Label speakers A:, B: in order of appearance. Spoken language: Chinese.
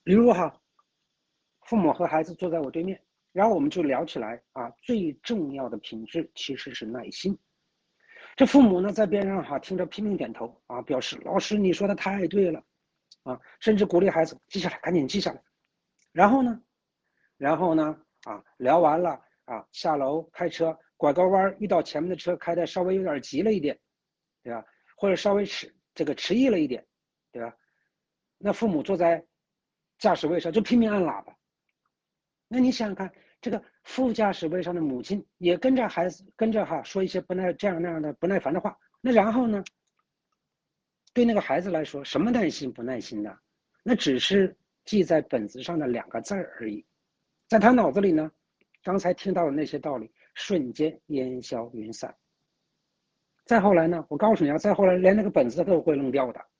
A: 比如哈，父母和孩子坐在我对面，然后我们就聊起来啊，最重要的品质其实是耐心。这父母呢在边上哈听着拼命点头啊，表示老师你说的太对了啊，甚至鼓励孩子记下来，赶紧记下来。然后呢，聊完了啊，下楼开车拐个弯遇到前面的车开的稍微有点急了一点，对吧？或者稍微迟疑了一点，对吧？那父母坐在驾驶位上就拼命按喇叭。那你想想看，这个副驾驶位上的母亲也跟着孩子跟着哈说一些这样那样的不耐烦的话。那然后呢，对那个孩子来说，什么耐心不耐心的，那只是记在本子上的2个字而已。在他脑子里呢，刚才听到的那些道理瞬间烟消云散。再后来呢，我告诉你啊，再后来连那个本子都会扔掉的。